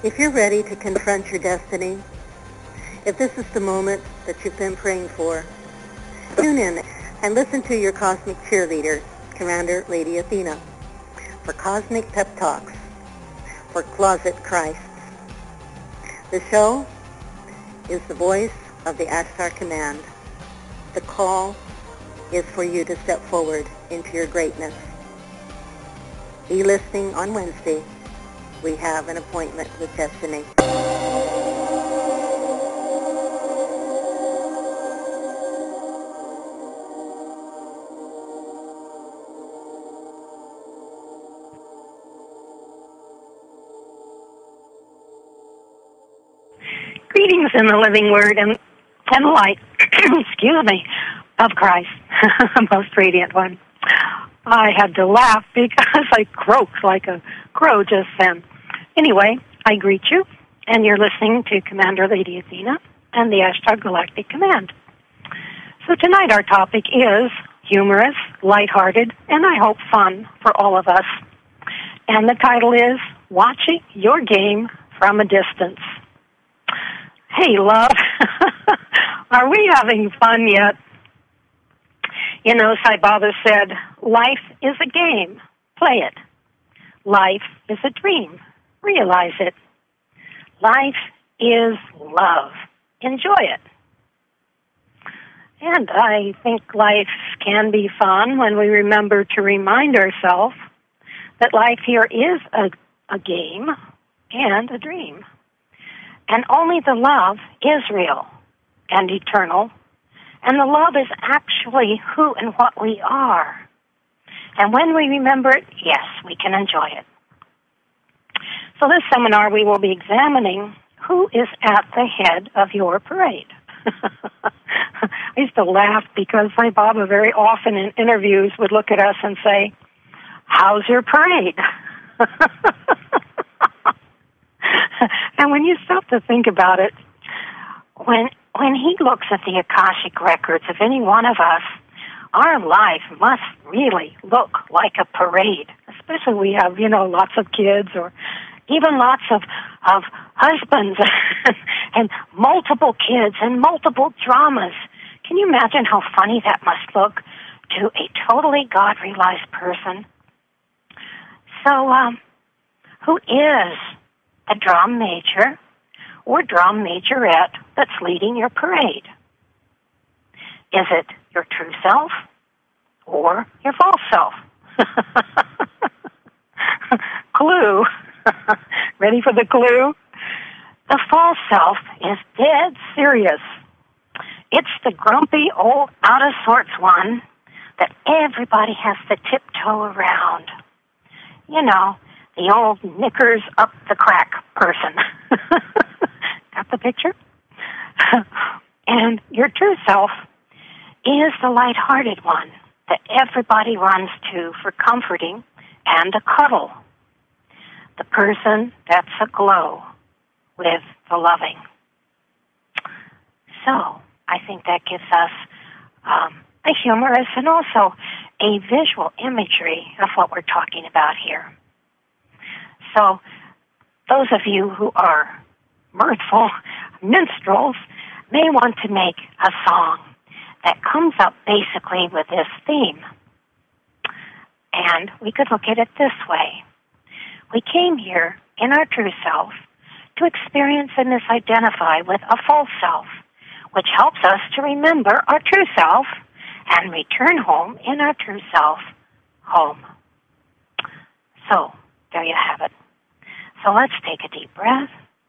If you're ready to confront your destiny, if this is the moment that you've been praying for, tune in and listen to your cosmic cheerleader, Commander Lady Athena, for Cosmic Pep Talks for Closet Christs. The show is the voice of the Ashtar Command. The call is for you to step forward into your greatness. Be listening on Wednesday. We have an appointment with destiny. Greetings in the living word and light, excuse me, of Christ, most radiant one. I had to laugh because I croaked like a crow just then. Anyway, I greet you, and you're listening to Commander Lady Athena and the Ashtar Galactic Command. So tonight our topic is humorous, lighthearted, and I hope fun for all of us. And the title is Watching Your Game from a Distance. Hey, love, are we having fun yet? You know, Sai Baba said, life is a game. Play it. Life is a dream. Realize it. Life is love. Enjoy it. And I think life can be fun when we remember to remind ourselves that life here is a game and a dream. And only the love is real and eternal. And the love is actually who and what we are. And when we remember it, yes, we can enjoy it. So this seminar we will be examining who is at the head of your parade. I used to laugh because Sai Baba very often in interviews would look at us and say, how's your parade? And when you stop to think about it, when he looks at the Akashic records of any one of us, our life must really look like a parade. Especially we have, lots of kids or even lots of husbands and multiple kids and multiple dramas. Can you imagine how funny that must look to a totally God-realized person? So, who is a drum major or drum majorette that's leading your parade? Is it your true self or your false self? Clue. Ready for the clue? The false self is dead serious. It's the grumpy, old, out-of-sorts one that everybody has to tiptoe around. You know, the old knickers up the crack person. Got the picture? And your true self is the light-hearted one that everybody runs to for comforting and a cuddle. The person that's aglow with the loving. So, I think that gives us a humorous and also a visual imagery of what we're talking about here. So, those of you who are mirthful minstrels may want to make a song that comes up basically with this theme. And we could look at it this way. We came here in our true self to experience and misidentify with a false self, which helps us to remember our true self and return home in our true self, home. So, there you have it. So let's take a deep breath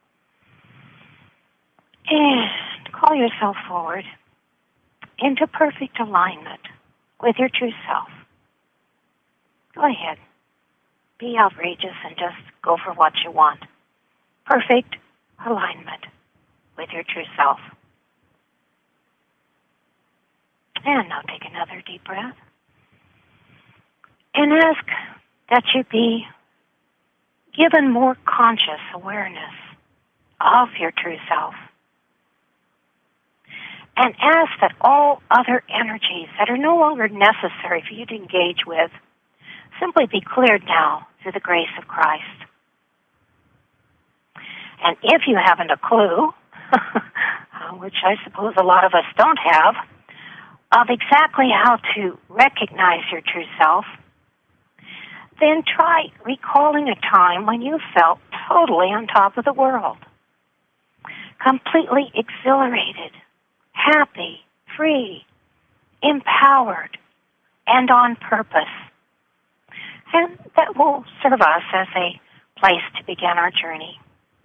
and call yourself forward into perfect alignment with your true self. Go ahead. Be outrageous and just go for what you want. Perfect alignment with your true self. And now take another deep breath. And ask that you be given more conscious awareness of your true self. And ask that all other energies that are no longer necessary for you to engage with simply be cleared now through the grace of Christ. And if you haven't a clue, which I suppose a lot of us don't have, of exactly how to recognize your true self, then try recalling a time when you felt totally on top of the world, completely exhilarated, happy, free, empowered, and on purpose. And that will serve us as a place to begin our journey.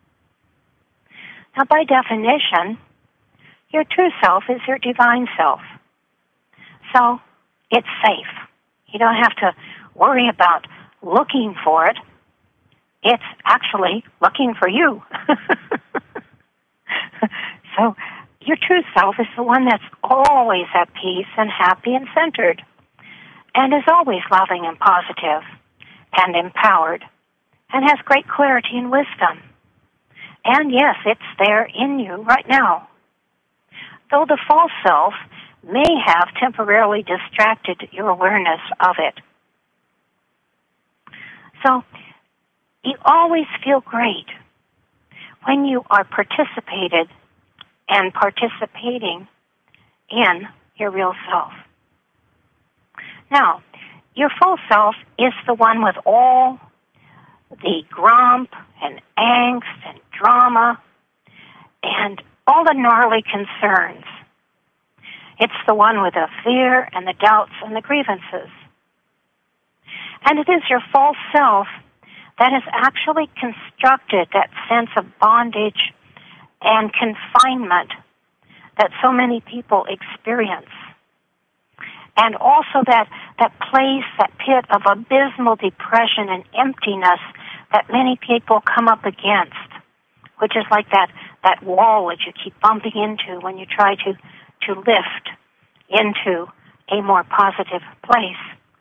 Now, by definition, your true self is your divine self. So it's safe. You don't have to worry about looking for it. It's actually looking for you. So your true self is the one that's always at peace and happy and centered, and is always loving and positive and empowered, and has great clarity and wisdom. And yes, it's there in you right now. Though the false self may have temporarily distracted your awareness of it. So you always feel great when you are participating in your real self. Now, your false self is the one with all the grump and angst and drama and all the gnarly concerns. It's the one with the fear and the doubts and the grievances. And it is your false self that has actually constructed that sense of bondage and confinement that so many people experience. And also that place, that pit of abysmal depression and emptiness that many people come up against, which is like that wall that you keep bumping into when you try to lift into a more positive place.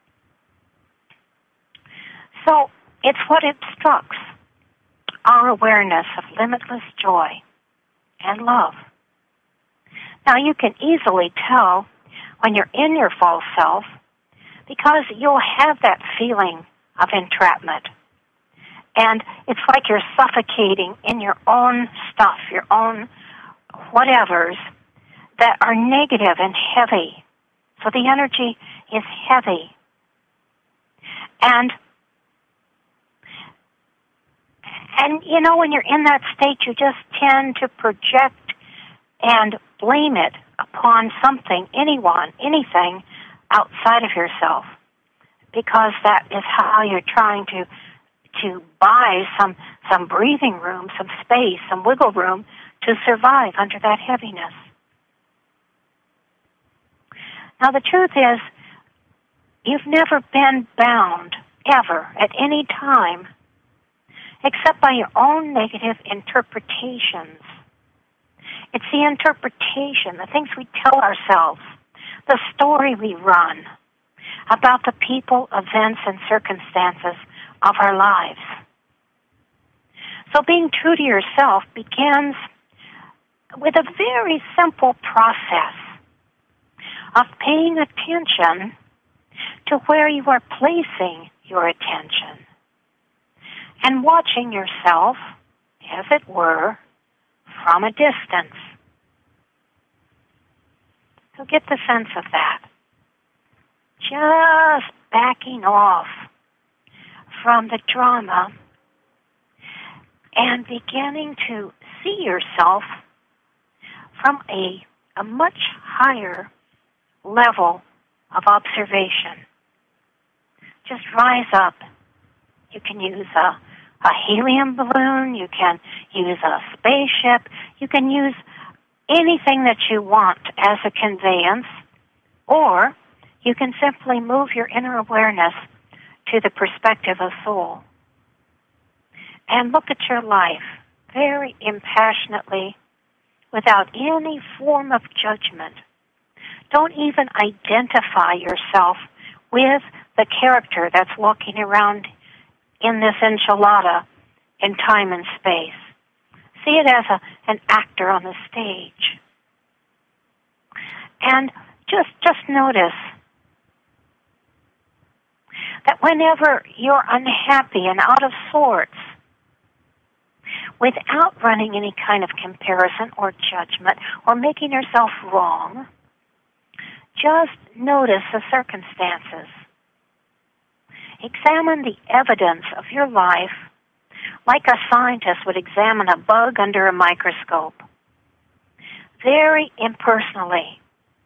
So it's what obstructs our awareness of limitless joy and love. Now you can easily tell when you're in your false self because you'll have that feeling of entrapment. And it's like you're suffocating in your own stuff, your own whatevers that are negative and heavy. So the energy is heavy. And you know, when you're in that state, you just tend to project and blame it upon something, anyone, anything outside of yourself, because that is how you're trying to buy some breathing room, some space, some wiggle room to survive under that heaviness. Now the truth is, you've never been bound, ever, at any time, except by your own negative interpretations. It's the interpretation, the things we tell ourselves, the story we run about the people, events, and circumstances of our lives. So being true to yourself begins with a very simple process of paying attention to where you are placing your attention and watching yourself, as it were, from a distance. So get the sense of that. Just backing off from the drama and beginning to see yourself from a much higher level of observation. Just rise up. You can use a helium balloon, you can use a spaceship, you can use anything that you want as a conveyance, or you can simply move your inner awareness to the perspective of soul and look at your life very impassionately without any form of judgment. Don't even identify yourself with the character that's walking around in this enchilada in time and space. See it as an actor on the stage. And just notice that whenever you're unhappy and out of sorts, without running any kind of comparison or judgment or making yourself wrong. Just notice the circumstances. Examine the evidence of your life like a scientist would examine a bug under a microscope, very impersonally.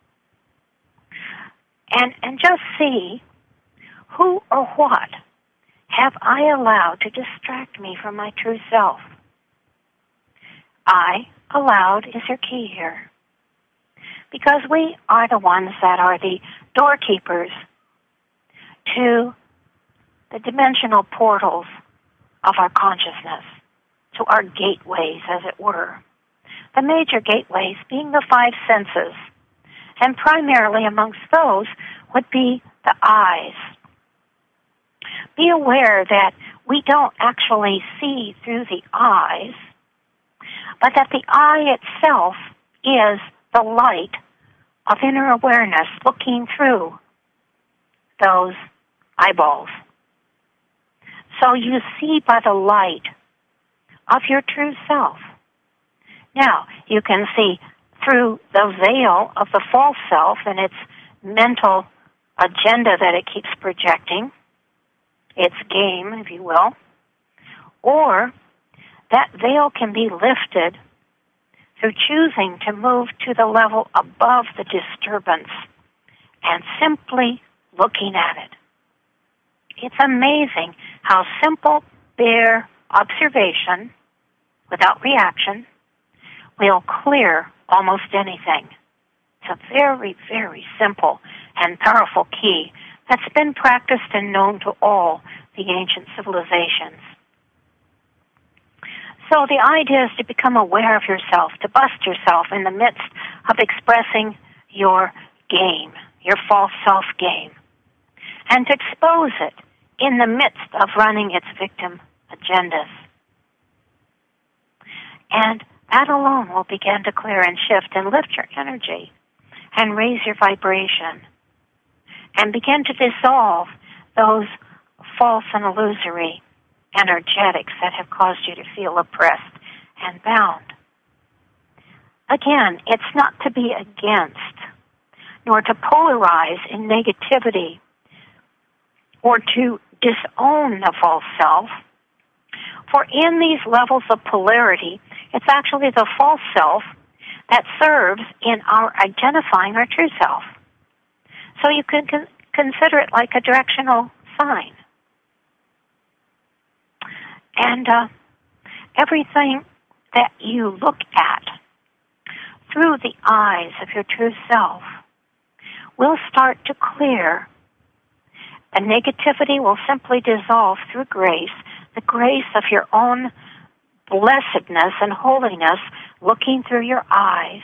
And just see who or what have I allowed to distract me from my true self. I allowed is your key here. Because we are the ones that are the doorkeepers to the dimensional portals of our consciousness, to our gateways, as it were. The major gateways being the five senses, and primarily amongst those would be the eyes. Be aware that we don't actually see through the eyes, but that the eye itself is the light of inner awareness looking through those eyeballs. So you see by the light of your true self. Now, you can see through the veil of the false self and its mental agenda that it keeps projecting, its game, if you will, or that veil can be lifted through choosing to move to the level above the disturbance and simply looking at it. It's amazing how simple, bare observation without reaction will clear almost anything. It's a very, very simple and powerful key that's been practiced and known to all the ancient civilizations. So the idea is to become aware of yourself, to bust yourself in the midst of expressing your game, your false self game, and to expose it in the midst of running its victim agendas. And that alone will begin to clear and shift and lift your energy and raise your vibration and begin to dissolve those false and illusory energetics that have caused you to feel oppressed and bound. Again, it's not to be against, nor to polarize in negativity, or to disown the false self. For in these levels of polarity, it's actually the false self that serves in our identifying our true self. So you can consider it like a directional sign. And everything that you look at through the eyes of your true self will start to clear. The negativity will simply dissolve through grace, the grace of your own blessedness and holiness looking through your eyes,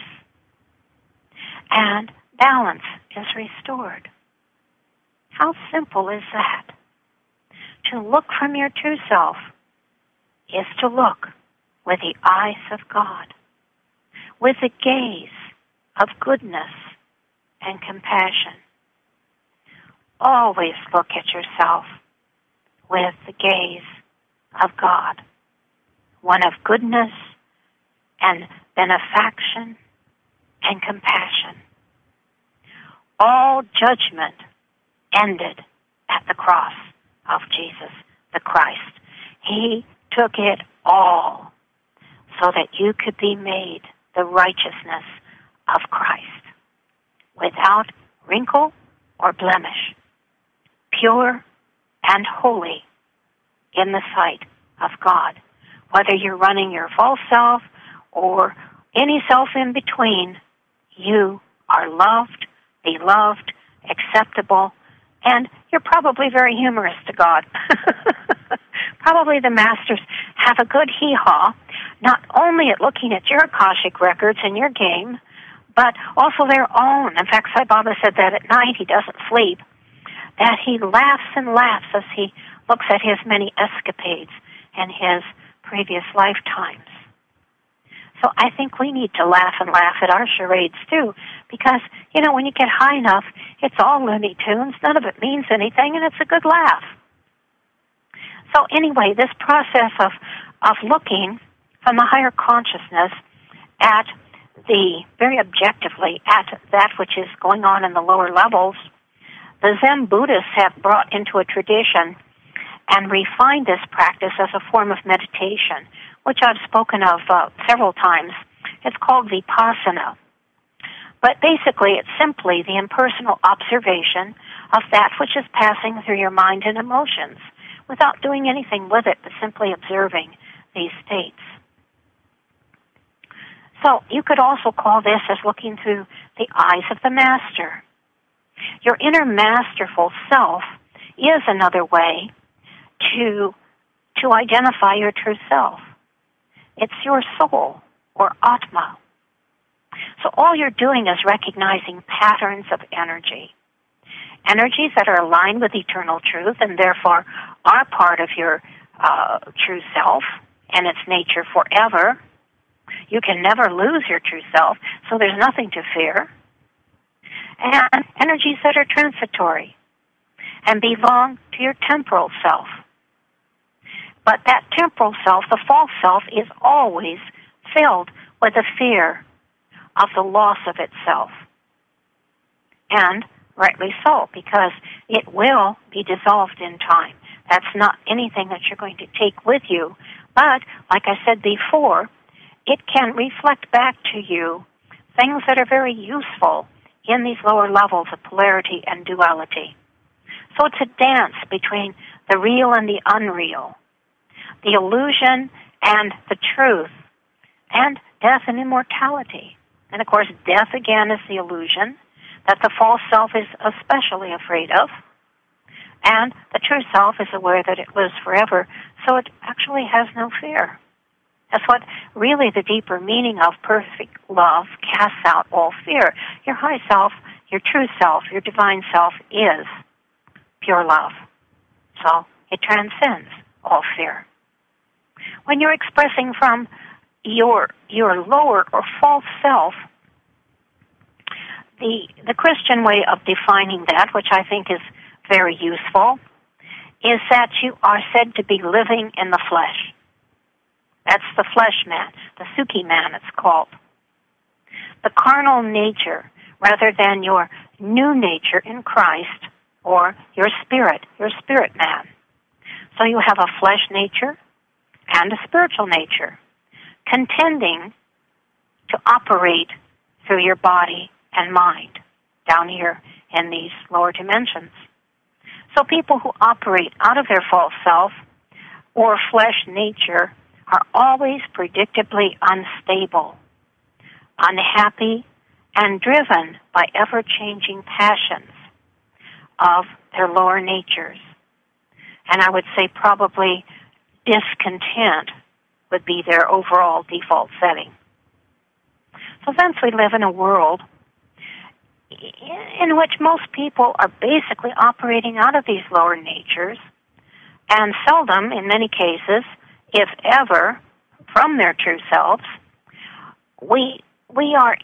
and balance is restored. How simple is that? To look from your true self is to look with the eyes of God, with the gaze of goodness and compassion. Always look at yourself with the gaze of God, one of goodness and benefaction and compassion. All judgment ended at the cross of Jesus the Christ. He took it all so that you could be made the righteousness of Christ without wrinkle or blemish, pure and holy in the sight of God. Whether you're running your false self or any self in between, you are loved, beloved, acceptable, and you're probably very humorous to God. Probably the masters have a good hee-haw, not only at looking at your Akashic records and your game, but also their own. In fact, Sai Baba said that at night he doesn't sleep, that he laughs and laughs as he looks at his many escapades and his previous lifetimes. So I think we need to laugh and laugh at our charades too, because, you know, when you get high enough, it's all Looney Tunes, none of it means anything, and it's a good laugh. So anyway, this process of looking from the higher consciousness at very objectively at that which is going on in the lower levels, the Zen Buddhists have brought into a tradition and refined this practice as a form of meditation, which I've spoken of several times. It's called Vipassana. But basically, it's simply the impersonal observation of that which is passing through your mind and emotions without doing anything with it, but simply observing these states. So you could also call this as looking through the eyes of the master. Your inner masterful self is another way to identify your true self. It's your soul, or Atma. So all you're doing is recognizing patterns of energy. Energies that are aligned with eternal truth and therefore are part of your true self and its nature forever. You can never lose your true self, so there's nothing to fear. And energies that are transitory and belong to your temporal self. But that temporal self, the false self, is always filled with a fear of the loss of itself. And rightly so, because it will be dissolved in time. That's not anything that you're going to take with you. But, like I said before, it can reflect back to you things that are very useful in these lower levels of polarity and duality. So it's a dance between the real and the unreal, the illusion and the truth, and death and immortality. And of course, death again is the illusion that the false self is especially afraid of, and the true self is aware that it lives forever, so it actually has no fear. That's what really the deeper meaning of perfect love casts out all fear. Your high self, your true self, your divine self is pure love. So it transcends all fear. When you're expressing from your lower or false self, the Christian way of defining that, which I think is very useful, is that you are said to be living in the flesh. That's the flesh man, the Sukhi man it's called. The carnal nature, rather than your new nature in Christ, or your spirit man. So you have a flesh nature and a spiritual nature, contending to operate through your body and mind down here in these lower dimensions. So people who operate out of their false self or flesh nature are always predictably unstable, unhappy, and driven by ever-changing passions of their lower natures. And I would say probably discontent would be their overall default setting. So since we live in a world in which most people are basically operating out of these lower natures, and seldom, in many cases, if ever, from their true selves, we are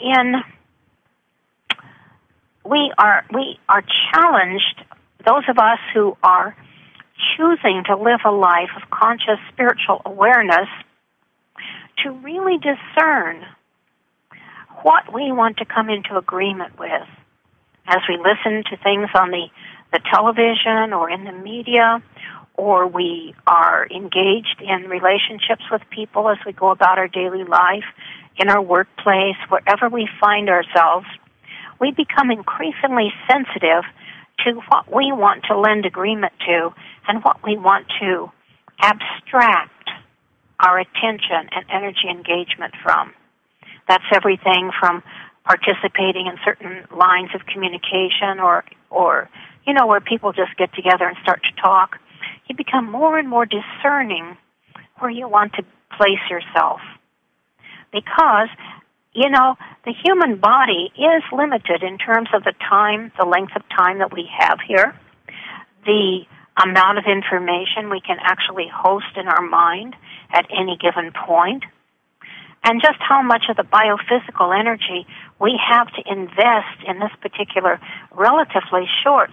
challenged, those of us who are choosing to live a life of conscious spiritual awareness, to really discern what we want to come into agreement with as we listen to things on the television or in the media, or we are engaged in relationships with people as we go about our daily life, in our workplace, wherever we find ourselves. We become increasingly sensitive to what we want to lend agreement to and what we want to abstract our attention and energy engagement from. That's everything from participating in certain lines of communication or where people just get together and start to talk. You become more and more discerning where you want to place yourself. Because, the human body is limited in terms of the length of time that we have here, the amount of information we can actually host in our mind at any given point, and just how much of the biophysical energy we have to invest in this particular relatively short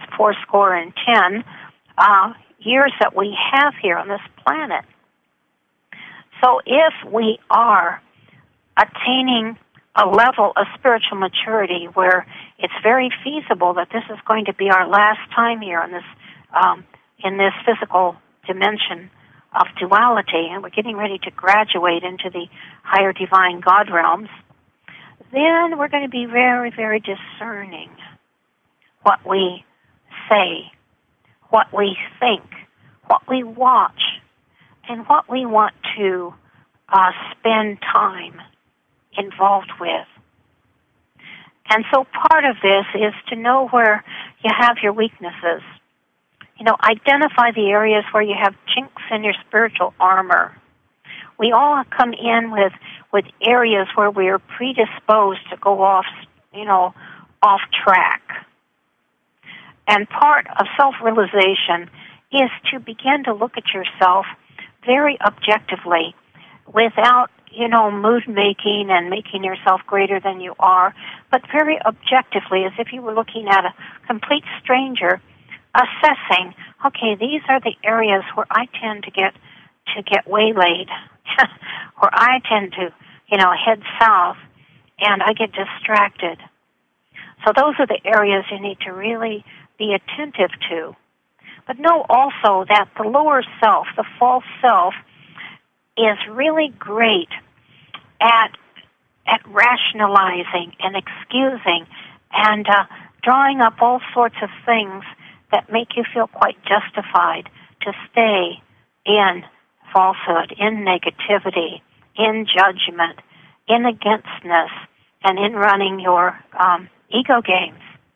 10 years that we have here on this planet. So if we are attaining a level of spiritual maturity where it's very feasible that this is going to be our last time here in this physical dimension of duality, and we're getting ready to graduate into the higher divine God realms, then we're going to be very, very discerning what we say, what we think, what we watch, and what we want to spend time involved with. And so part of this is to know where you have your weaknesses. Identify the areas where you have chinks in your spiritual armor. We all come in with areas where we are predisposed to go off track. And part of self-realization is to begin to look at yourself very objectively without, mood making and making yourself greater than you are, but very objectively as if you were looking at a complete stranger, assessing, okay, these are the areas where I tend to get waylaid, where I tend to, head south, and I get distracted. So those are the areas you need to really be attentive to. But know also that the lower self, the false self, is really great at rationalizing and excusing and drawing up all sorts of things that make you feel quite justified to stay in falsehood, in negativity, in judgment, in againstness, and in running your ego games.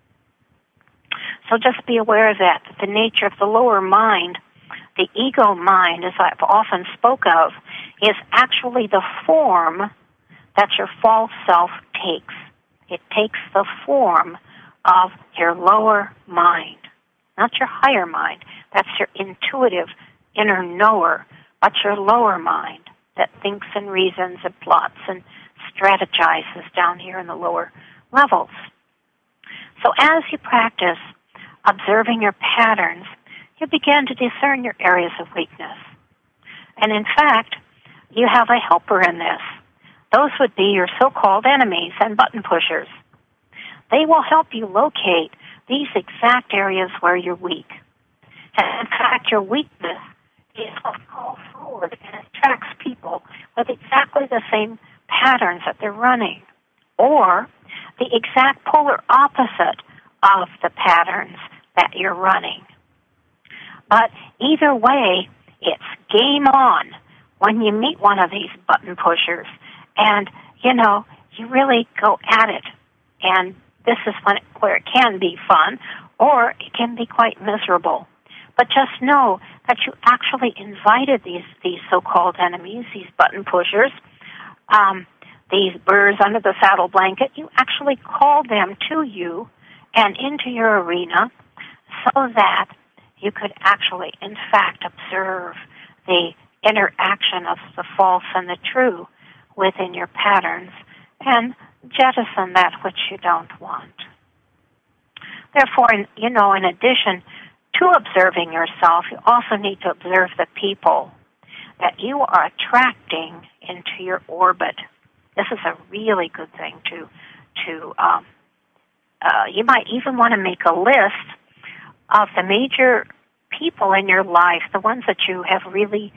So just be aware of that the nature of the lower mind, the ego mind, as I've often spoke of, is actually the form that your false self takes. It takes the form of your lower mind, not your higher mind. That's your intuitive inner knower, but your lower mind that thinks and reasons and plots and strategizes down here in the lower levels. So as you practice observing your patterns, you begin to discern your areas of weakness. And in fact, you have a helper in this. Those would be your so-called enemies and button pushers. They will help you locate these exact areas where you're weak. And in fact, your weakness is what's called forward, and it attracts people with exactly the same patterns that they're running, or the exact polar opposite of the patterns that you're running. But either way, it's game on when you meet one of these button pushers, and, you really go at it. And this is where it can be fun, or it can be quite miserable. But just know that you actually invited these so-called enemies, these button pushers, these birds under the saddle blanket. You actually called them to you and into your arena so that you could actually, in fact, observe the interaction of the false and the true within your patterns and jettison that which you don't want. Therefore, in addition to observing yourself, you also need to observe the people that you are attracting into your orbit. This is a really good thing to you might even want to make a list of the major people in your life, the ones that you have really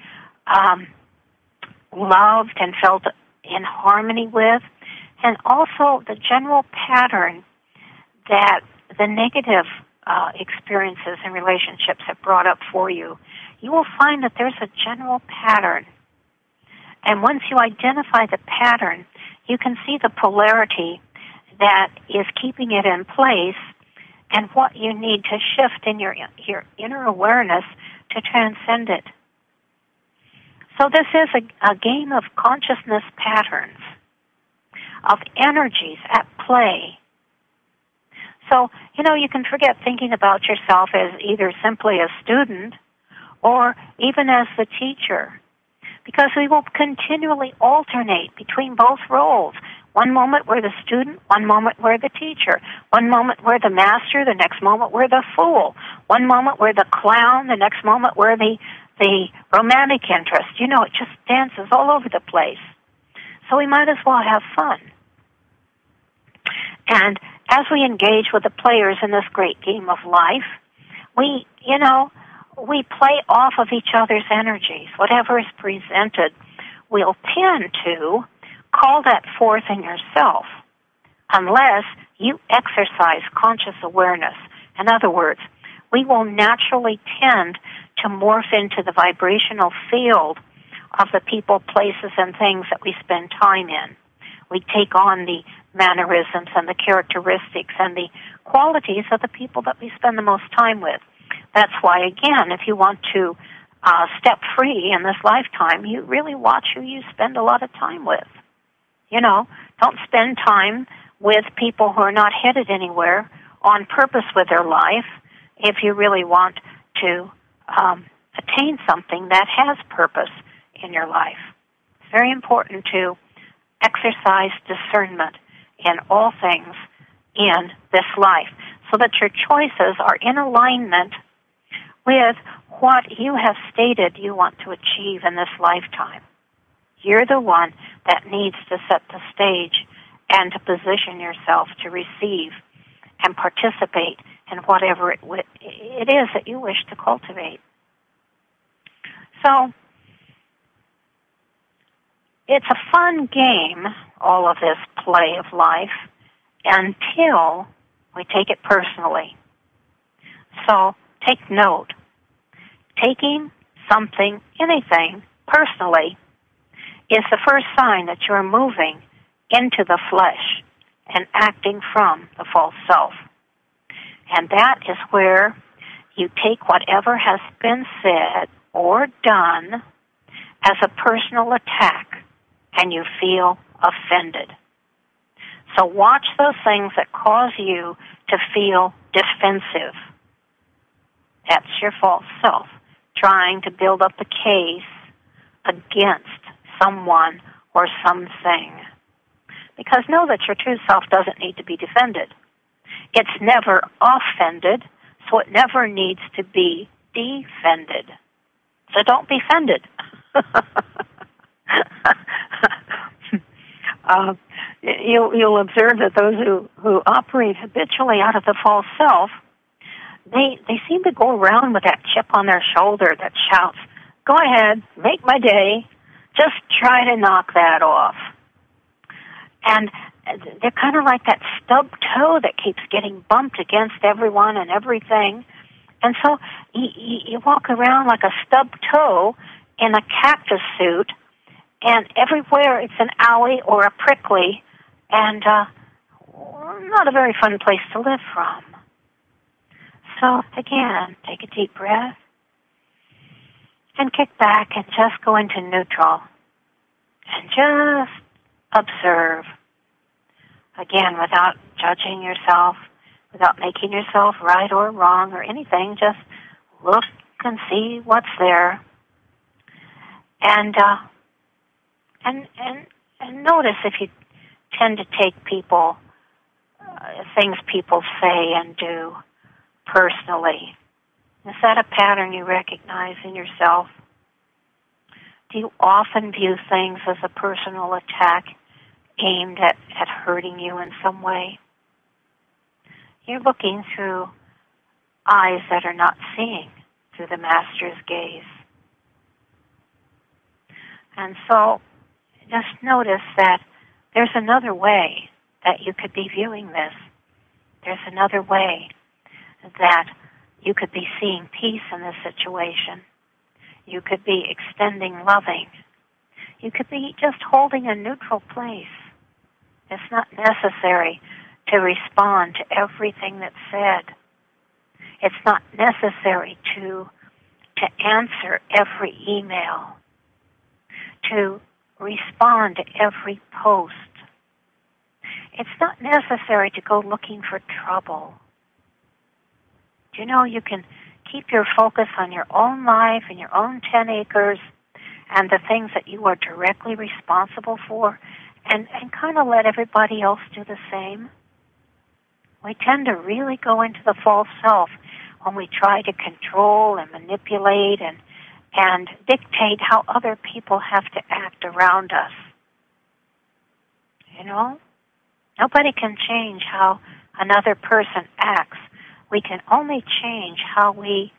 loved and felt in harmony with, and also the general pattern that the negative experiences and relationships have brought up for you. You will find that there's a general pattern. And once you identify the pattern, you can see the polarity that is keeping it in place and what you need to shift in your inner awareness to transcend it. So this is a game of consciousness patterns, of energies at play. So, you can forget thinking about yourself as either simply a student or even as the teacher, because we will continually alternate between both roles. One moment we're the student, one moment we're the teacher. One moment we're the master, the next moment we're the fool. One moment we're the clown, the next moment we're the the romantic interest, it just dances all over the place. So we might as well have fun. And as we engage with the players in this great game of life, we play off of each other's energies. Whatever is presented, we'll tend to call that forth in yourself unless you exercise conscious awareness. In other words, we will naturally tend to morph into the vibrational field of the people, places, and things that we spend time in. We take on the mannerisms and the characteristics and the qualities of the people that we spend the most time with. That's why, again, if you want to step free in this lifetime, you really watch who you spend a lot of time with. Don't spend time with people who are not headed anywhere on purpose with their life if you really want to attain something that has purpose in your life. It's very important to exercise discernment in all things in this life so that your choices are in alignment with what you have stated you want to achieve in this lifetime. You're the one that needs to set the stage and to position yourself to receive and participate in whatever it is that you wish to cultivate. So, it's a fun game, all of this play of life, until we take it personally. So, take note. Taking something, anything, personally is the first sign that you're moving into the flesh and acting from the false self. And that is where you take whatever has been said or done as a personal attack and you feel offended. So watch those things that cause you to feel defensive. That's your false self, trying to build up a case against someone or something. Because know that your true self doesn't need to be defended. It's never offended, so it never needs to be defended. So don't be offended. You'll observe that those who operate habitually out of the false self, they seem to go around with that chip on their shoulder that shouts, "Go ahead, make my day, just try to knock that off." And they're kind of like that stubbed toe that keeps getting bumped against everyone and everything. And so you walk around like a stubbed toe in a cactus suit, and everywhere it's an alley or a prickly, and not a very fun place to live from. So, again, take a deep breath and kick back and just go into neutral and just observe. Again, without judging yourself, without making yourself right or wrong or anything, just look and see what's there. And notice if you tend to take things people say and do personally. Is that a pattern you recognize in yourself? Do you often view things as a personal attack aimed at hurting you in some way? You're looking through eyes that are not seeing through the Master's gaze. And so just notice that there's another way that you could be viewing this. There's another way that you could be seeing peace in this situation. You could be extending loving. You could be just holding a neutral place. It's not necessary to respond to everything that's said. It's not necessary to answer every email, to respond to every post. It's not necessary to go looking for trouble. Do you know you can keep your focus on your own life and your own 10 acres and the things that you are directly responsible for, and kind of let everybody else do the same? We tend to really go into the false self when we try to control and manipulate and and dictate how other people have to act around us. You know? Nobody can change how another person acts. We can only change how we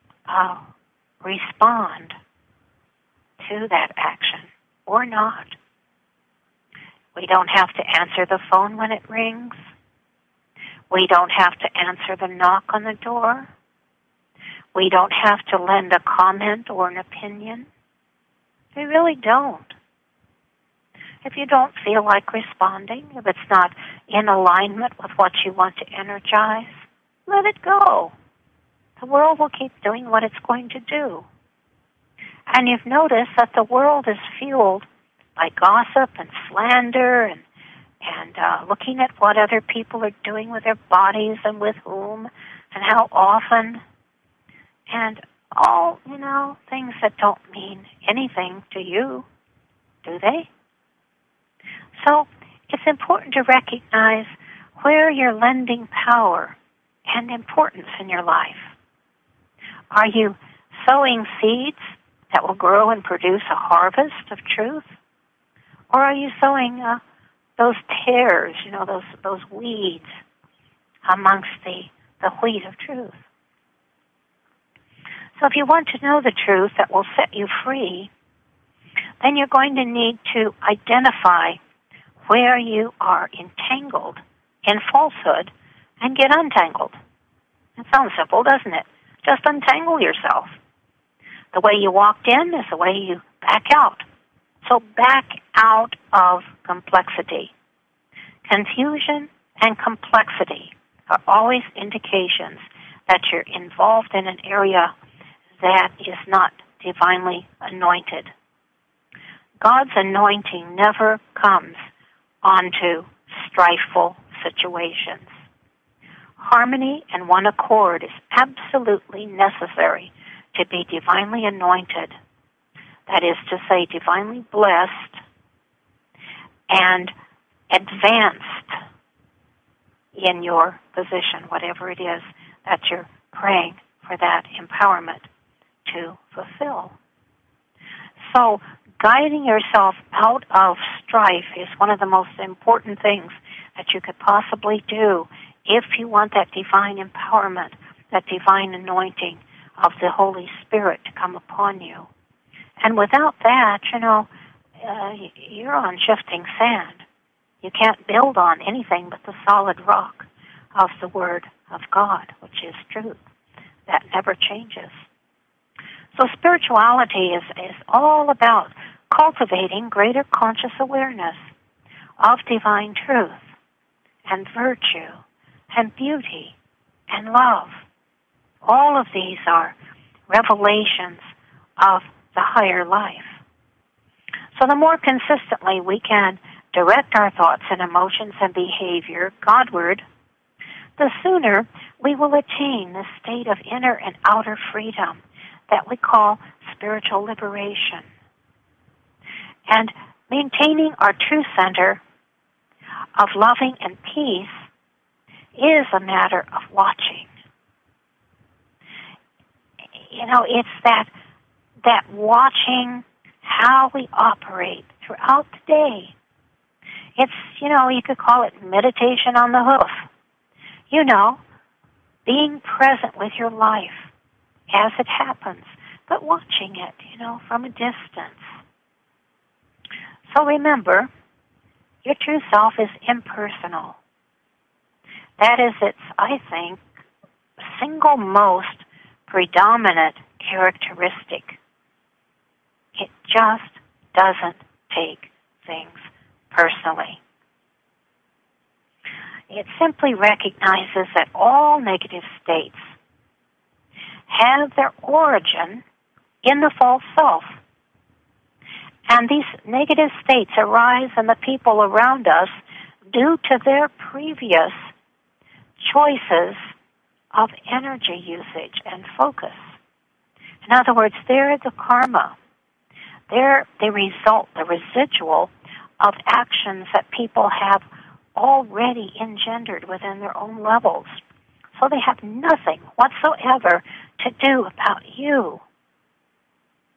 respond to that action or not. We don't have to answer the phone when it rings. We don't have to answer the knock on the door. We don't have to lend a comment or an opinion. We really don't. If you don't feel like responding, if it's not in alignment with what you want to energize, let it go. The world will keep doing what it's going to do. And you've noticed that the world is fueled by gossip and slander and looking at what other people are doing with their bodies and with whom and how often, and all, things that don't mean anything to you, do they? So it's important to recognize where you're lending power and importance in your life. Are you sowing seeds that will grow and produce a harvest of truth? Or are you sowing those tares, those weeds amongst the wheat of truth? So if you want to know the truth that will set you free, then you're going to need to identify where you are entangled in falsehood and get untangled. It sounds simple, doesn't it? Just untangle yourself. The way you walked in is the way you back out. So back out of complexity. Confusion and complexity are always indications that you're involved in an area that is not divinely anointed. God's anointing never comes onto strifeful situations. Harmony and one accord is absolutely necessary to be divinely anointed. That is to say, divinely blessed and advanced in your position, whatever it is that you're praying for that empowerment to fulfill. So, guiding yourself out of strife is one of the most important things that you could possibly do if you want that divine empowerment, that divine anointing of the Holy Spirit to come upon you. And without that, you're on shifting sand. You can't build on anything but the solid rock of the Word of God, which is truth. That never changes. So spirituality is all about cultivating greater conscious awareness of divine truth and virtue and beauty and love. All of these are revelations of the higher life. So the more consistently we can direct our thoughts and emotions and behavior Godward, the sooner we will attain the state of inner and outer freedom that we call spiritual liberation. And maintaining our true center of loving and peace is a matter of watching. It's that watching how we operate throughout the day. It's, you could call it meditation on the hoof. Being present with your life as it happens, but watching it, from a distance. So remember, your true self is impersonal. That is its, I think, single most predominant characteristic. It just doesn't take things personally. It simply recognizes that all negative states have their origin in the false self. And these negative states arise in the people around us due to their previous choices of energy usage and focus. In other words, they're the karma. They're the result, the residual of actions that people have already engendered within their own levels. So they have nothing whatsoever to do about you.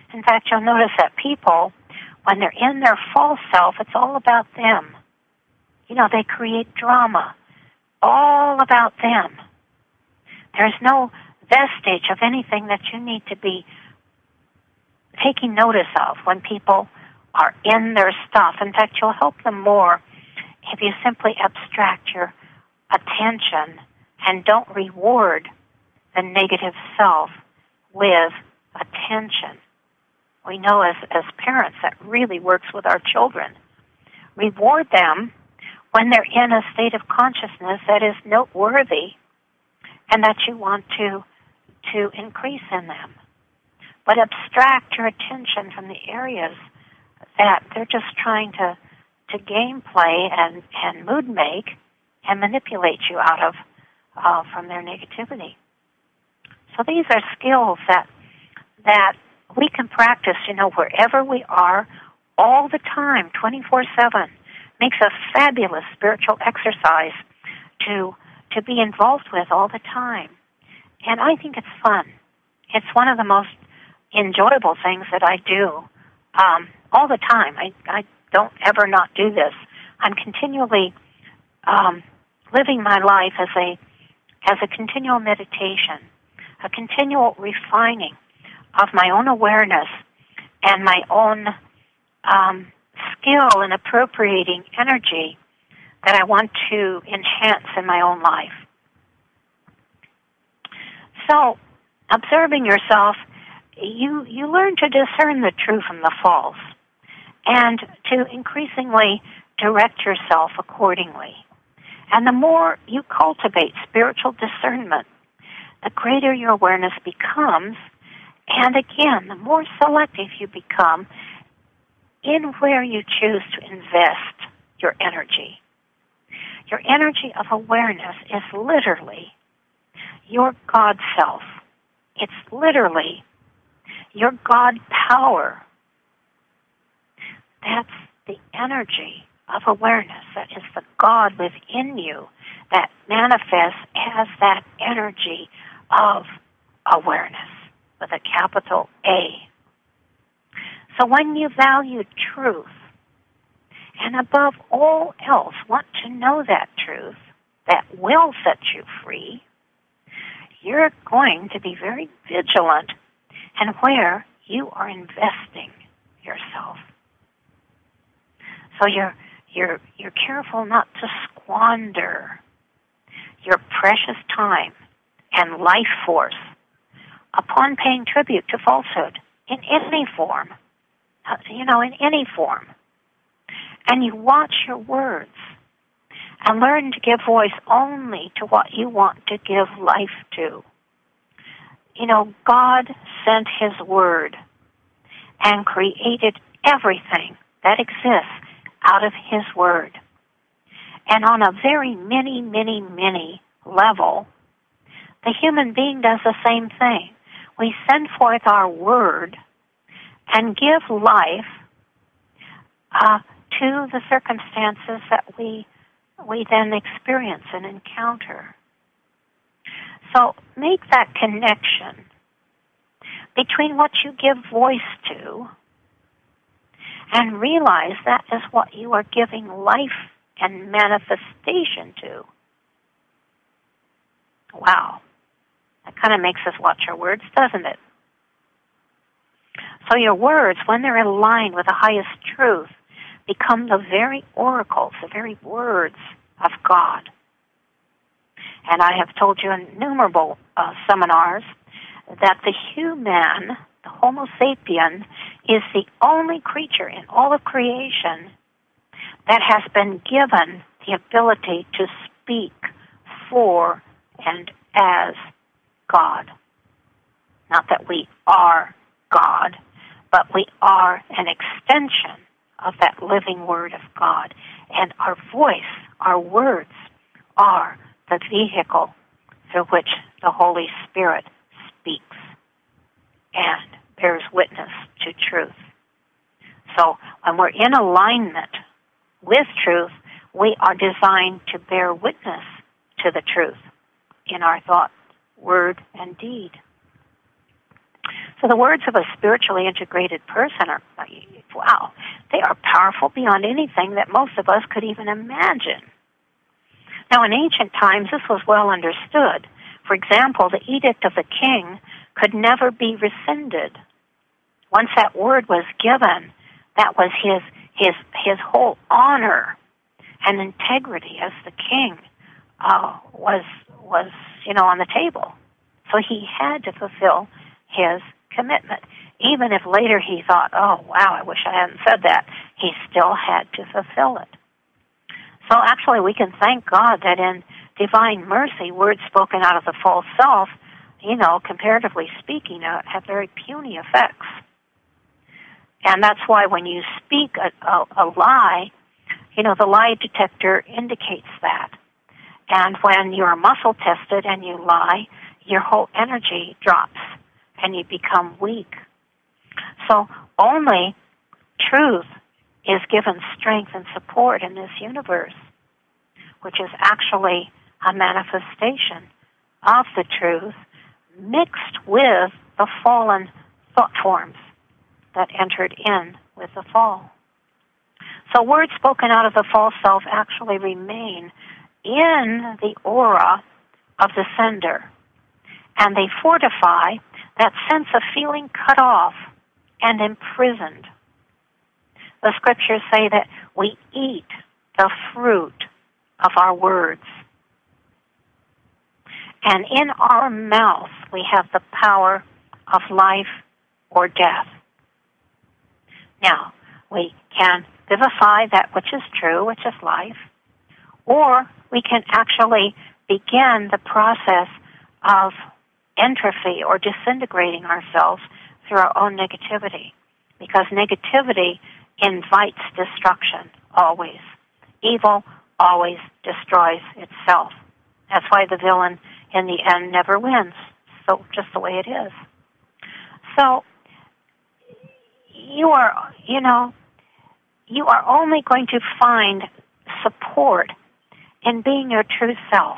In fact, you'll notice that people, when they're in their false self, it's all about them. They create drama, all about them. There's no vestige of anything that you need to be taking notice of when people are in their stuff. In fact, you'll help them more if you simply abstract your attention and don't reward the negative self with attention. We know as parents that really works with our children. Reward them when they're in a state of consciousness that is noteworthy and that you want to increase in them. But abstract your attention from the areas that they're just trying to gameplay and mood make and manipulate you out of from their negativity. So these are skills that we can practice, wherever we are, all the time, 24/7. Makes a fabulous spiritual exercise to be involved with all the time. And I think it's fun. It's one of the most enjoyable things that I do all the time. I don't ever not do this. I'm continually living my life as a continual meditation, a continual refining of my own awareness and my own skill in appropriating energy that I want to enhance in my own life. So, observing yourself, you learn to discern the true from the false and to increasingly direct yourself accordingly. And the more you cultivate spiritual discernment, the greater your awareness becomes, and again, the more selective you become in where you choose to invest your energy. Your energy of awareness is literally your God self. It's literally your God power. That's the energy of awareness. That is the God within you that manifests as that energy of awareness with a capital A. So when you value truth, and above all else want to know that truth that will set you free, you're going to be very vigilant in where you are investing yourself. So you're careful not to squander your precious time and life force upon paying tribute to falsehood in any form. In any form. And you watch your words and learn to give voice only to what you want to give life to. God sent His Word and created everything that exists out of His Word. And on a very many level, the human being does the same thing. We send forth our Word and give life to the circumstances that we then experience and encounter. So make that connection between what you give voice to and realize that is what you are giving life and manifestation to. Wow. That kind of makes us watch our words, doesn't it? So your words, when they're aligned with the highest truth, become the very oracles, the very words of God. And I have told you in innumerable seminars that the human, the Homo sapien, is the only creature in all of creation that has been given the ability to speak for and as God. Not that we are God, but we are an extension of that living Word of God. And our voice, our words, are the vehicle through which the Holy Spirit speaks and bears witness to truth. So when we're in alignment with truth, we are designed to bear witness to the truth in our thought, word, and deed. So the words of a spiritually integrated person are, wow, they are powerful beyond anything that most of us could even imagine. Now, in ancient times, this was well understood. For example, the edict of the king could never be rescinded. Once that word was given, that was his whole honor and integrity as the king was on the table. So he had to fulfill his commitment. Even if later he thought, oh, wow, I wish I hadn't said that, he still had to fulfill it. So actually we can thank God that in divine mercy, words spoken out of the false self, comparatively speaking, have very puny effects. And that's why when you speak a lie, the lie detector indicates that. And when you're muscle tested and you lie, your whole energy drops and you become weak. So only truth is given strength and support in this universe, which is actually a manifestation of the truth mixed with the fallen thought forms that entered in with the fall. So words spoken out of the false self actually remain in the aura of the sender, and they fortify that sense of feeling cut off and imprisoned. The scriptures say that we eat the fruit of our words. And in our mouth, we have the power of life or death. Now, we can vivify that which is true, which is life, or we can actually begin the process of entropy or disintegrating ourselves through our own negativity, because negativity invites destruction always. Evil always destroys itself. That's why the villain in the end never wins. So just the way it is. So you are only going to find support in being your true self.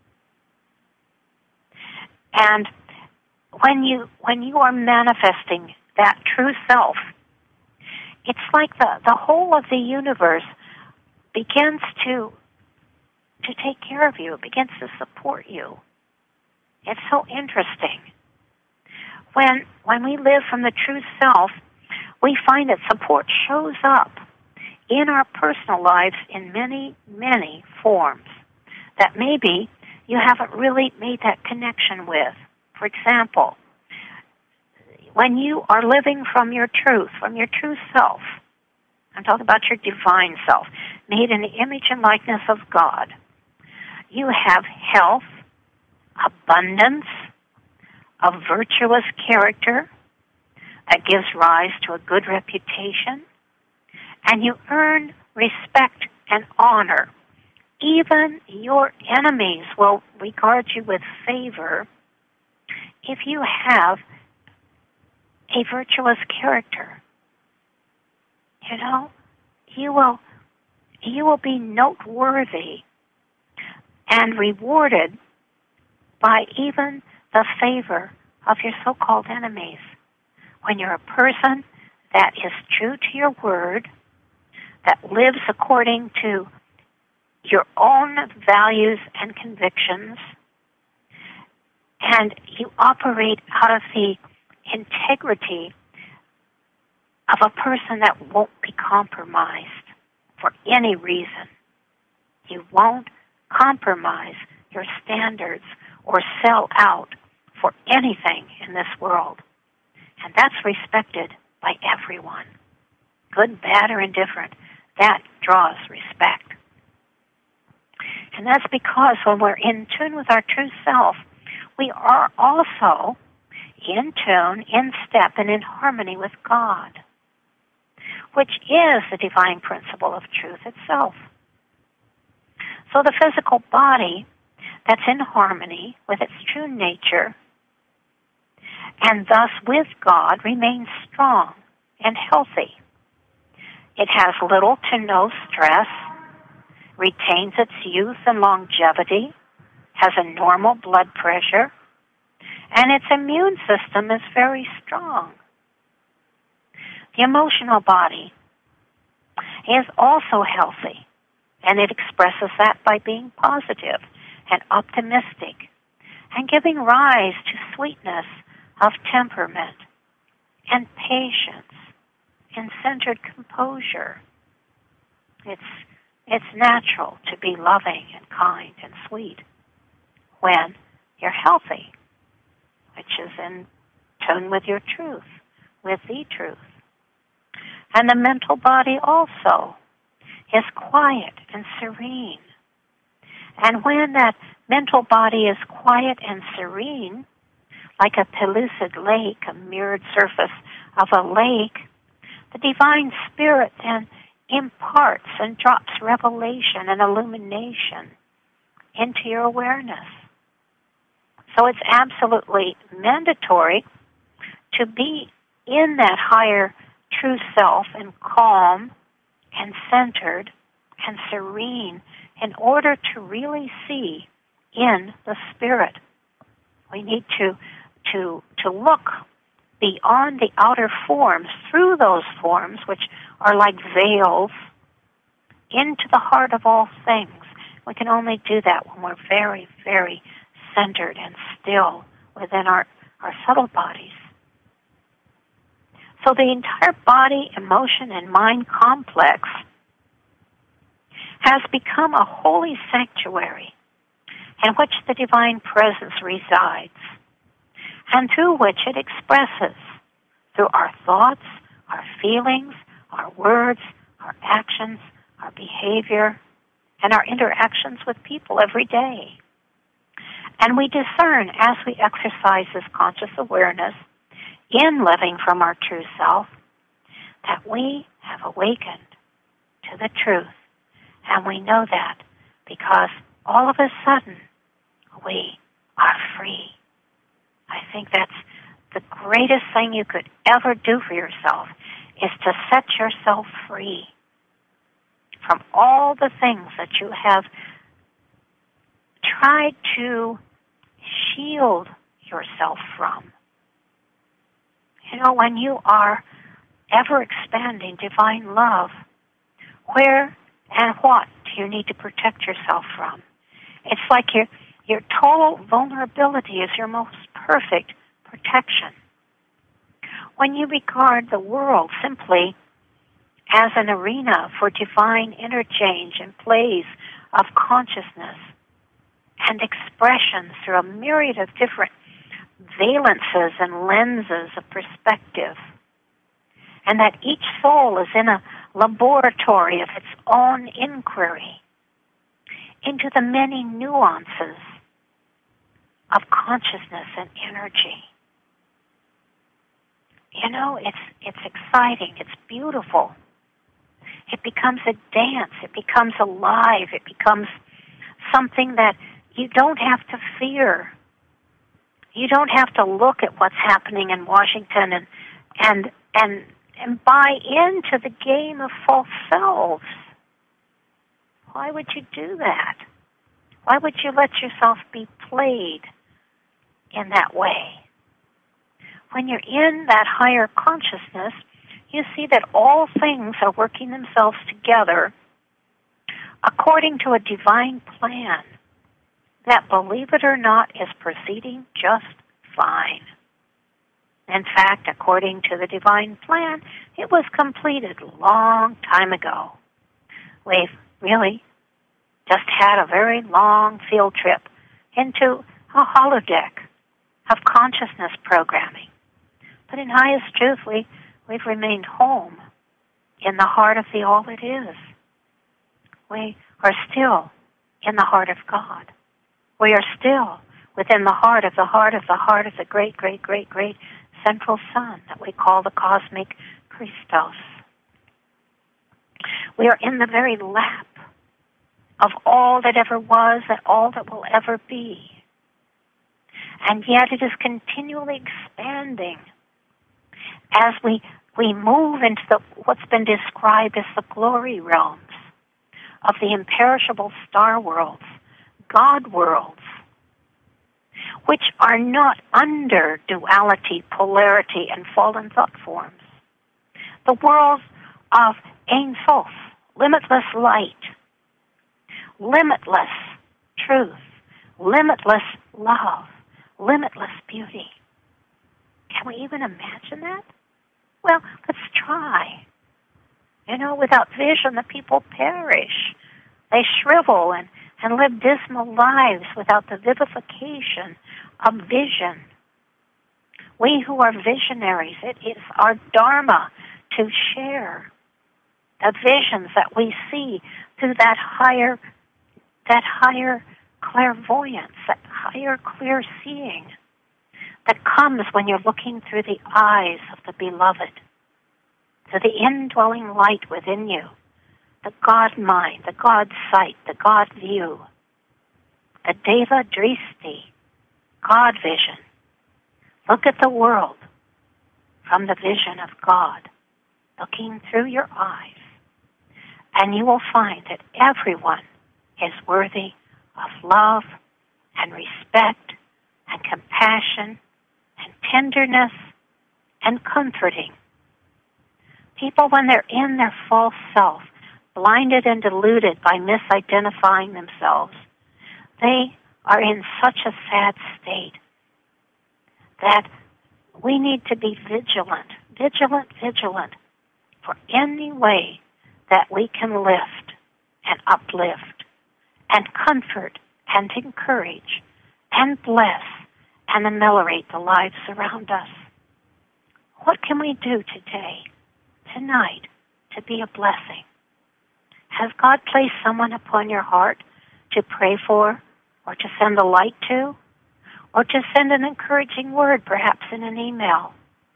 And when you are manifesting that true self, it's like the whole of the universe begins to take care of you. It begins to support you. It's so interesting. When we live from the true self, we find that support shows up in our personal lives in many, many forms that maybe you haven't really made that connection with. For example, when you are living from your truth, from your true self, I'm talking about your divine self, made in the image and likeness of God, you have health, abundance, a virtuous character that gives rise to a good reputation, and you earn respect and honor. Even your enemies will regard you with favor if you have a virtuous character. You will be noteworthy and rewarded by even the favor of your so-called enemies. When you're a person that is true to your word, that lives according to your own values and convictions, and you operate out of the integrity of a person that won't be compromised for any reason. You won't compromise your standards or sell out for anything in this world. And that's respected by everyone. Good, bad, or indifferent. That draws respect. And that's because when we're in tune with our true self, we are also in tune, in step, and in harmony with God, which is the divine principle of truth itself. So the physical body that's in harmony with its true nature and thus with God remains strong and healthy. It has little to no stress, retains its youth and longevity, has a normal blood pressure, and its immune system is very strong. The emotional body is also healthy, and it expresses that by being positive and optimistic and giving rise to sweetness of temperament and patience and centered composure. It's natural to be loving and kind and sweet when you're healthy, which is in tune with your truth, with the truth. And the mental body also is quiet and serene. And when that mental body is quiet and serene, like a pellucid lake, a mirrored surface of a lake, the divine spirit then imparts and drops revelation and illumination into your awareness. So it's absolutely mandatory to be in that higher true self and calm and centered and serene in order to really see in the spirit. We need to look beyond the outer forms, through those forms, which are like veils, into the heart of all things. We can only do that when we're very, very centered and still within our subtle bodies. So the entire body, emotion, and mind complex has become a holy sanctuary in which the divine presence resides, and through which it expresses through our thoughts, our feelings, our words, our actions, our behavior, and our interactions with people every day. And we discern as we exercise this conscious awareness in living from our true self that we have awakened to the truth. And we know that because all of a sudden we are free. I think that's the greatest thing you could ever do for yourself, is to set yourself free from all the things that you have tried to shield yourself from. You know, when you are ever expanding divine love, where and what do you need to protect yourself from? It's like your total vulnerability is your most perfect protection. When you regard the world simply as an arena for divine interchange and plays of consciousness and expression through a myriad of different valences and lenses of perspective, and that each soul is in a laboratory of its own inquiry into the many nuances of consciousness and energy. You know, it's exciting, it's beautiful. It becomes a dance, it becomes alive, it becomes something that you don't have to fear. You don't have to look at what's happening in Washington and buy into the game of false selves. Why would you do that? Why would you let yourself be played in that way? When you're in that higher consciousness, you see that all things are working themselves together according to a divine plan that, believe it or not, is proceeding just fine. In fact, according to the divine plan, it was completed a long time ago. We've really just had a very long field trip into a holodeck of consciousness programming. But in highest truth, we've remained home in the heart of the all it is. We are still in the heart of God. We are still within the heart of the heart of the heart of the great, great, great, great central sun that we call the cosmic Christos. We are in the very lap of all that ever was and all that will ever be. And yet it is continually expanding as we move into what's been described as the glory realms of the imperishable star worlds, God worlds. which are not under duality, polarity, and fallen thought forms. The world of Ein Sof, limitless light, limitless truth, limitless love, limitless beauty. Can we even imagine that? Well, let's try. Without vision, the people perish. They shrivel and live dismal lives without the vivification of vision. We who are visionaries, it is our dharma to share the visions that we see through that higher clairvoyance, that higher clear seeing that comes when you're looking through the eyes of the beloved, to the indwelling light within you, the God mind, the God sight, the God view, the Deva Dristi, God vision. Look at the world from the vision of God, looking through your eyes, and you will find that everyone is worthy of love and respect and compassion and tenderness and comforting. People, when they're in their false self, blinded and deluded by misidentifying themselves, they are in such a sad state that we need to be vigilant for any way that we can lift and uplift and comfort and encourage and bless and ameliorate the lives around us. What can we do today, tonight, to be a blessing? Has God placed someone upon your heart to pray for, or to send a light to, or to send an encouraging word, perhaps in an email?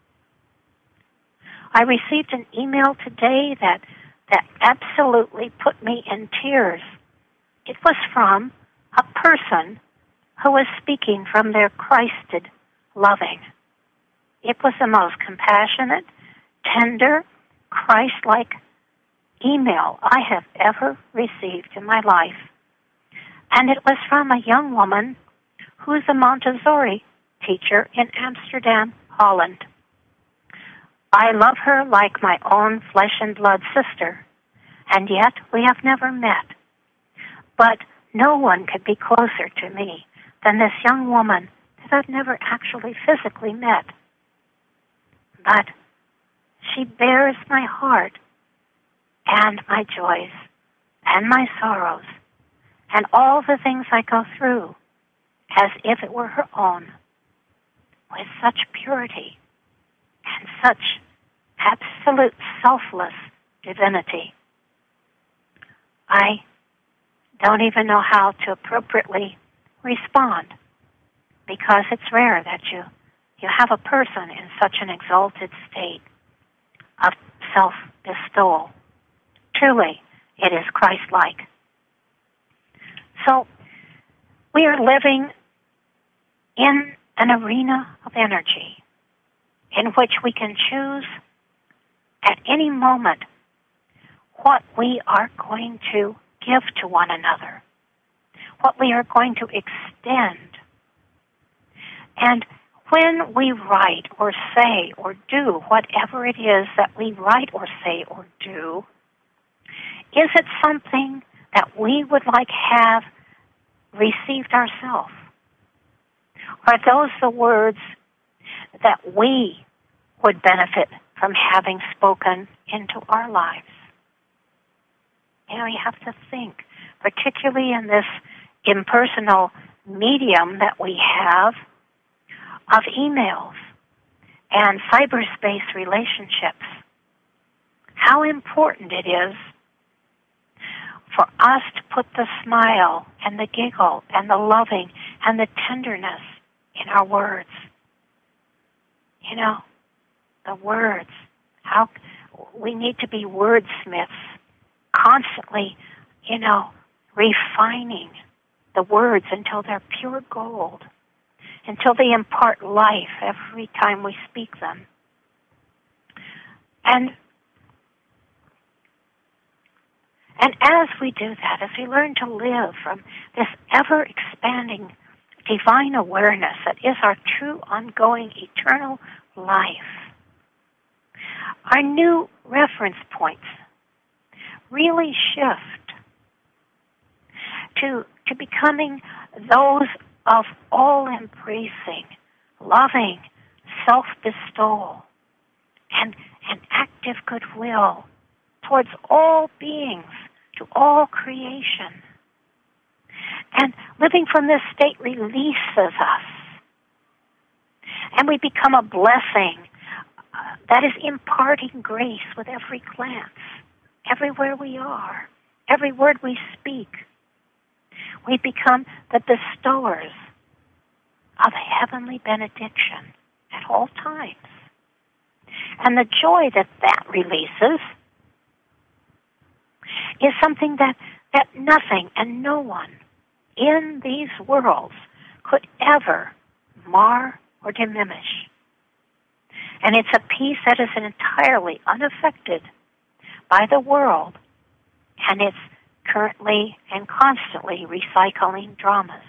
I received an email today that absolutely put me in tears. It was from a person who was speaking from their Christed loving. It was the most compassionate, tender, Christ-like email I have ever received in my life. And it was from a young woman who is a Montessori teacher in Amsterdam, Holland. I love her like my own flesh and blood sister, and yet we have never met. But no one could be closer to me than this young woman that I've never actually physically met. But she bears my heart and my joys and my sorrows and all the things I go through as if it were her own, with such purity and such absolute selfless divinity. I don't even know how to appropriately respond, because it's rare that you have a person in such an exalted state of self-bestowal. Truly, it is Christ-like. So, we are living in an arena of energy in which we can choose at any moment what we are going to give to one another, what we are going to extend. And when we write or say or do whatever it is that we write or say or do, is it something that we would like have received ourselves? Are those the words that we would benefit from having spoken into our lives? You have to think, particularly in this impersonal medium that we have of emails and cyberspace relationships, how important it is for us to put the smile and the giggle and the loving and the tenderness in our words. The words. How we need to be wordsmiths, constantly, refining the words until they're pure gold, until they impart life every time we speak them. And as we do that, as we learn to live from this ever-expanding divine awareness that is our true, ongoing, eternal life, our new reference points really shift to becoming those of all-embracing, loving self-bestowal and active goodwill towards all beings, to all creation. And living from this state releases us. And we become a blessing that is imparting grace with every glance, everywhere we are, every word we speak. We become the bestowers of heavenly benediction at all times. And the joy that releases is something that nothing and no one in these worlds could ever mar or diminish. And it's a peace that is entirely unaffected by the world and its currently and constantly recycling dramas.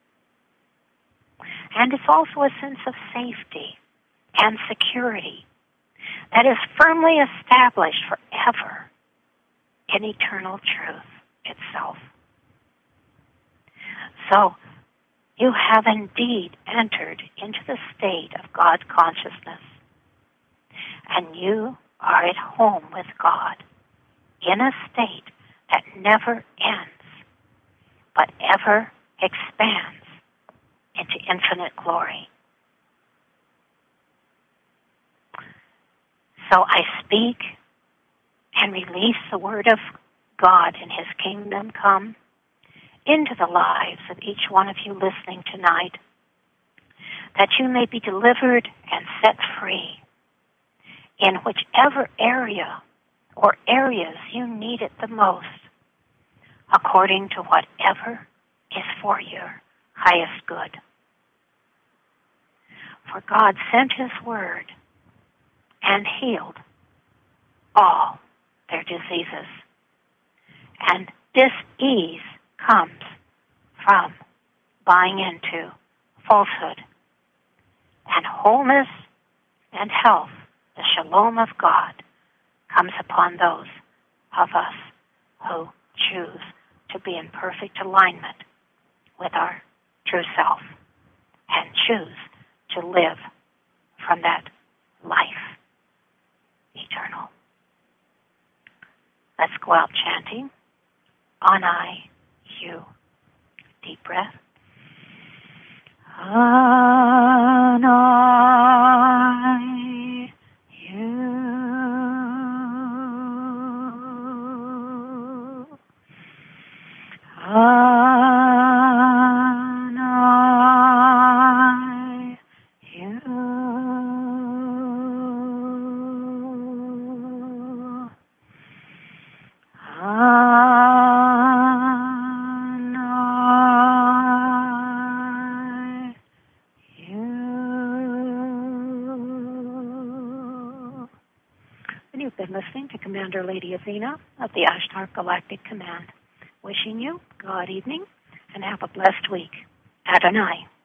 And it's also a sense of safety and security that is firmly established forever in eternal truth itself. So, you have indeed entered into the state of God consciousness, and you are at home with God in a state that never ends, but ever expands into infinite glory. So I speak and release the word of God and His kingdom come into the lives of each one of you listening tonight, that you may be delivered and set free in whichever area or areas you need it the most, according to whatever is for your highest good. For God sent His word and healed all their diseases. And dis-ease comes from buying into falsehood. And wholeness and health, the shalom of God, comes upon those of us who choose to be in perfect alignment with our true self and choose to live from that life eternal. Let's go out chanting. On I, you. Deep breath. On I, you. On I, you. You've been listening to Commander Lady Athena of the Ashtar Galactic Command. Wishing you God evening and have a blessed week. Adonai.